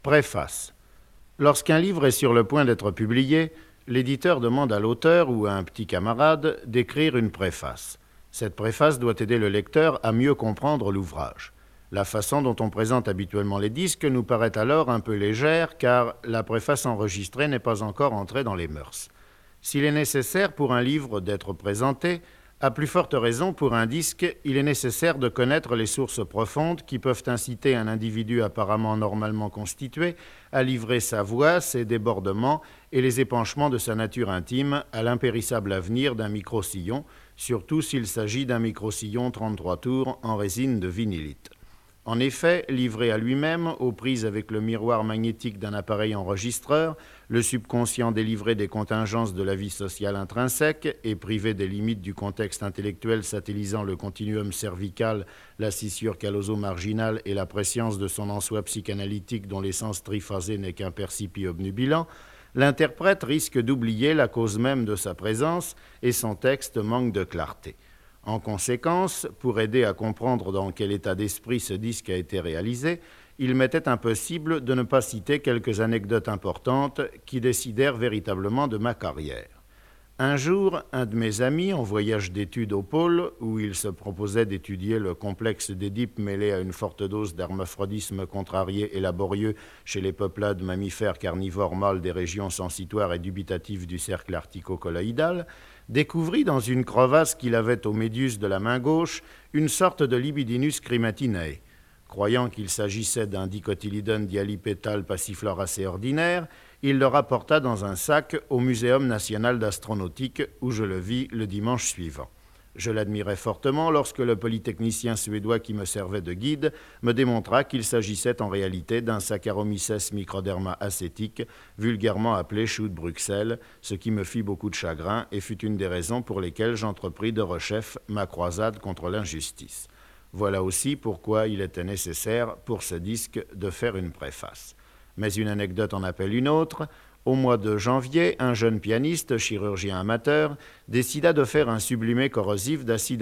Préface. Lorsqu'un livre est sur le point d'être publié, l'éditeur demande à l'auteur ou à un petit camarade d'écrire une préface. Cette préface doit aider le lecteur à mieux comprendre l'ouvrage. La façon dont on présente habituellement les disques nous paraît alors un peu légère car la préface enregistrée n'est pas encore entrée dans les mœurs. S'il est nécessaire pour un livre d'être présenté, à plus forte raison pour un disque, il est nécessaire de connaître les sources profondes qui peuvent inciter un individu apparemment normalement constitué à livrer sa voix, ses débordements et les épanchements de sa nature intime à l'impérissable avenir d'un micro-sillon, surtout s'il s'agit d'un micro-sillon 33 tours en résine de vinylite. En effet, livré à lui-même, aux prises avec le miroir magnétique d'un appareil enregistreur, le subconscient délivré des contingences de la vie sociale intrinsèque et privé des limites du contexte intellectuel satellisant le continuum cervical, la scissure calloso-marginale et la prescience de son en-soi psychanalytique dont l'essence triphasée n'est qu'un percipi obnubilant, l'interprète risque d'oublier la cause même de sa présence et son texte manque de clarté. En conséquence, pour aider à comprendre dans quel état d'esprit ce disque a été réalisé, il m'était impossible de ne pas citer quelques anecdotes importantes qui décidèrent véritablement de ma carrière. Un jour, un de mes amis, en voyage d'études au pôle, où il se proposait d'étudier le complexe d'Édipe mêlé à une forte dose d'hermaphrodisme contrarié et laborieux chez les peuplades mammifères carnivores mâles des régions sensitoires et dubitatives du cercle artico-colloïdal, découvrit dans une crevasse qu'il avait au médius de la main gauche une sorte de libidinus crimatinae. Croyant qu'il s'agissait d'un dicotylédone dialipétal passifloracé ordinaire, il le rapporta dans un sac au Muséum national d'astronautique où je le vis le dimanche suivant. Je l'admirais fortement lorsque le polytechnicien suédois qui me servait de guide me démontra qu'il s'agissait en réalité d'un Saccharomyces microderma acétique, vulgairement appelé chou de Bruxelles, ce qui me fit beaucoup de chagrin et fut une des raisons pour lesquelles j'entrepris de rechef ma croisade contre l'injustice. Voilà aussi pourquoi il était nécessaire pour ce disque de faire une préface. Mais une anecdote en appelle une autre. Au mois de janvier, un jeune pianiste, chirurgien amateur, décida de faire un sublimé corrosif d'acide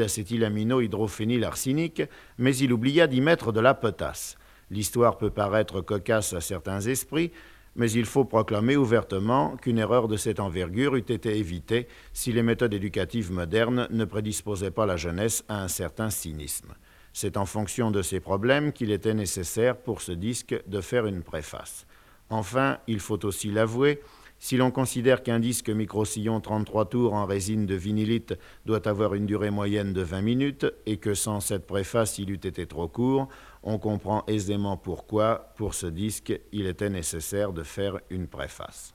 acétylamino-hydrophénylarsenique, mais il oublia d'y mettre de la potasse. L'histoire peut paraître cocasse à certains esprits, mais il faut proclamer ouvertement qu'une erreur de cette envergure eût été évitée si les méthodes éducatives modernes ne prédisposaient pas la jeunesse à un certain cynisme. C'est en fonction de ces problèmes qu'il était nécessaire pour ce disque de faire une préface. Enfin, il faut aussi l'avouer, si l'on considère qu'un disque micro-sillon 33 tours en résine de vinylite doit avoir une durée moyenne de 20 minutes et que sans cette préface il eût été trop court, on comprend aisément pourquoi, pour ce disque, il était nécessaire de faire une préface.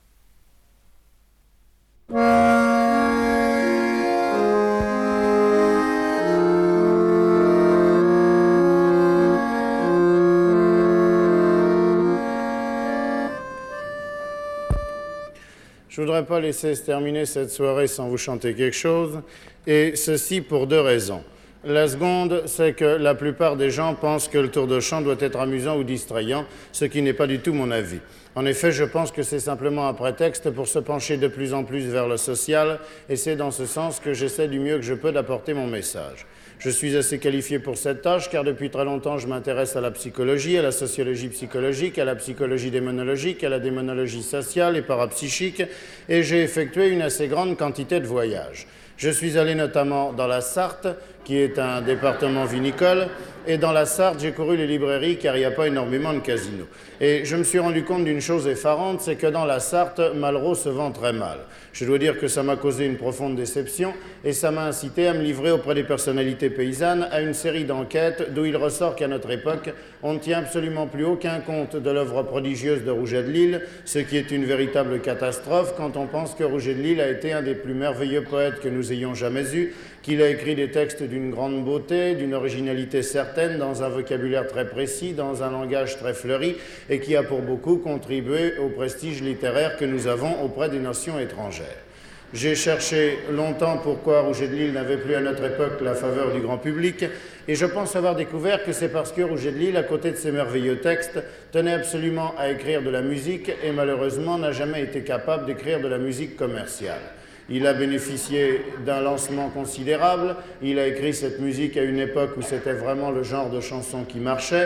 Je ne voudrais pas laisser se terminer cette soirée sans vous chanter quelque chose, et ceci pour deux raisons. La seconde, c'est que la plupart des gens pensent que le tour de chant doit être amusant ou distrayant, ce qui n'est pas du tout mon avis. En effet, je pense que c'est simplement un prétexte pour se pencher de plus en plus vers le social, et c'est dans ce sens que j'essaie du mieux que je peux d'apporter mon message. Je suis assez qualifié pour cette tâche car depuis très longtemps je m'intéresse à la psychologie, à la sociologie psychologique, à la psychologie démonologique, à la démonologie sociale et parapsychique et j'ai effectué une assez grande quantité de voyages. Je suis allé notamment dans la Sarthe, qui est un département vinicole, et dans la Sarthe, j'ai couru les librairies car il n'y a pas énormément de casinos. Et je me suis rendu compte d'une chose effarante, c'est que dans la Sarthe, Malraux se vend très mal. Je dois dire que ça m'a causé une profonde déception et ça m'a incité à me livrer auprès des personnalités paysannes à une série d'enquêtes d'où il ressort qu'à notre époque, on ne tient absolument plus aucun compte de l'œuvre prodigieuse de Rouget de Lisle, ce qui est une véritable catastrophe quand on pense que Rouget de Lisle a été un des plus merveilleux poètes que nous ayons jamais eus, qu'il a écrit des textes d'une grande beauté, d'une originalité certaine, dans un vocabulaire très précis, dans un langage très fleuri, et qui a pour beaucoup contribué au prestige littéraire que nous avons auprès des nations étrangères. J'ai cherché longtemps pourquoi Rouget de Lisle n'avait plus à notre époque la faveur du grand public, et je pense avoir découvert que c'est parce que Rouget de Lisle, à côté de ses merveilleux textes, tenait absolument à écrire de la musique, et malheureusement n'a jamais été capable d'écrire de la musique commerciale. Il a bénéficié d'un lancement considérable, il a écrit cette musique à une époque où c'était vraiment le genre de chanson qui marchait,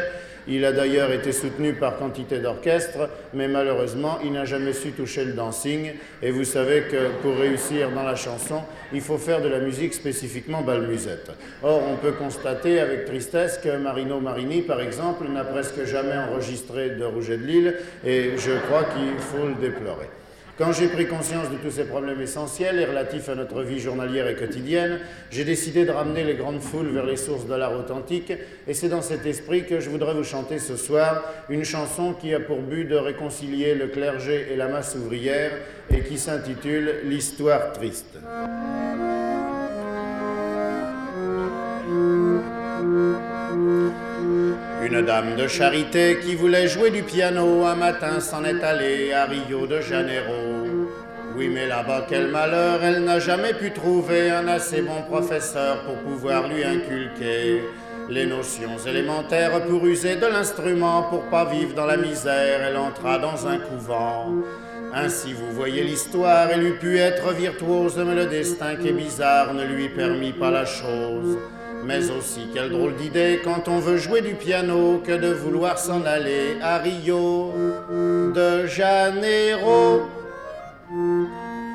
Il a d'ailleurs été soutenu par quantité d'orchestres, mais malheureusement, il n'a jamais su toucher le dancing. Et vous savez que pour réussir dans la chanson, il faut faire de la musique spécifiquement bal musette. Or, on peut constater avec tristesse que Marino Marini, par exemple, n'a presque jamais enregistré de Rouget de Lille, et je crois qu'il faut le déplorer. Quand j'ai pris conscience de tous ces problèmes essentiels et relatifs à notre vie journalière et quotidienne, j'ai décidé de ramener les grandes foules vers les sources de l'art authentique, et c'est dans cet esprit que je voudrais vous chanter ce soir une chanson qui a pour but de réconcilier le clergé et la masse ouvrière et qui s'intitule « L'histoire triste ». Une dame de charité qui voulait jouer du piano, un matin s'en est allée à Rio de Janeiro. Oui, mais là-bas, quel malheur, elle n'a jamais pu trouver un assez bon professeur pour pouvoir lui inculquer les notions élémentaires pour user de l'instrument, pour pas vivre dans la misère. Elle entra dans un couvent. Ainsi vous voyez l'histoire, elle eût pu être virtuose, mais le destin qui est bizarre ne lui permit pas la chose. Mais aussi, quelle drôle d'idée quand on veut jouer du piano que de vouloir s'en aller à Rio de Janeiro.